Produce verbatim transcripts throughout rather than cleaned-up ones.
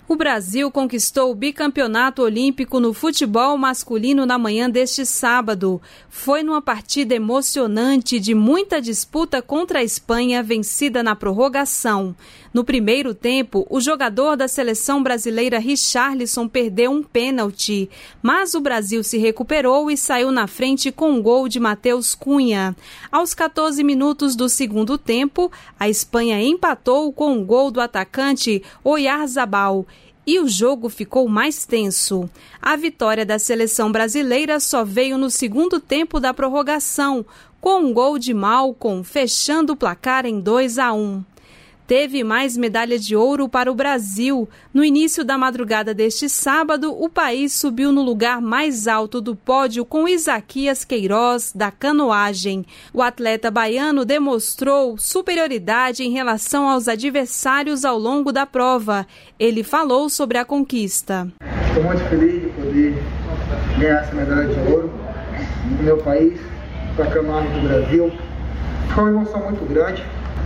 O Brasil conquistou o bicampeonato olímpico no futebol masculino na manhã deste sábado. Foi numa partida emocionante de muita disputa contra a Espanha, vencida na prorrogação. No primeiro tempo, o jogador da seleção brasileira Richarlison perdeu um pênalti, mas o Brasil se recuperou e saiu na frente com um gol de Matheus Cunha. Aos quatorze minutos do segundo tempo, a Espanha empatou com um gol do atacante Oyarzabal. E o jogo ficou mais tenso. A vitória da seleção brasileira só veio no segundo tempo da prorrogação, com um gol de Malcom, fechando o placar em dois a um. Teve mais medalha de ouro para o Brasil. No início da madrugada deste sábado, o país subiu no lugar mais alto do pódio com Isaquias Queiroz, da canoagem. O atleta baiano demonstrou superioridade em relação aos adversários ao longo da prova. Ele falou sobre a conquista. Estou muito feliz de poder ganhar essa medalha de ouro no meu país, para a canoagem do Brasil. Foi uma emoção muito grande.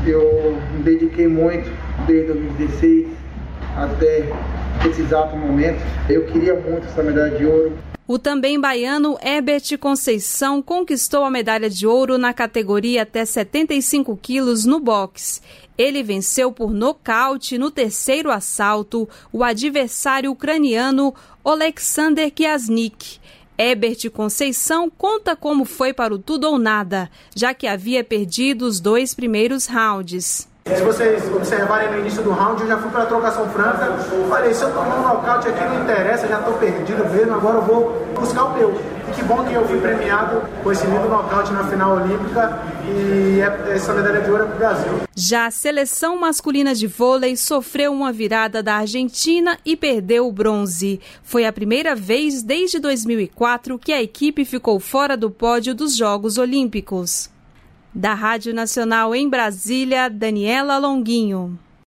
Eu me dediquei muito desde dois mil e dezesseis até esse exato momento. Eu queria muito essa medalha de ouro. O também baiano Herbert Conceição conquistou a medalha de ouro na categoria até setenta e cinco quilos no boxe. Ele venceu por nocaute no terceiro assalto o adversário ucraniano Oleksandr Kiasnik. Herbert Conceição conta como foi para o tudo ou nada, já que havia perdido os dois primeiros rounds. Se vocês observarem no início do round, eu já fui para a trocação franca. Falei, se eu tomar um nocaute aqui não interessa, já estou perdido mesmo, agora eu vou buscar o meu. E que bom que eu fui premiado com esse lindo nocaute na final olímpica e essa medalha de ouro é para o Brasil. Já a seleção masculina de vôlei sofreu uma virada da Argentina e perdeu o bronze. Foi a primeira vez desde dois mil e quatro que a equipe ficou fora do pódio dos Jogos Olímpicos. Da Rádio Nacional em Brasília, Daniela Longuinho.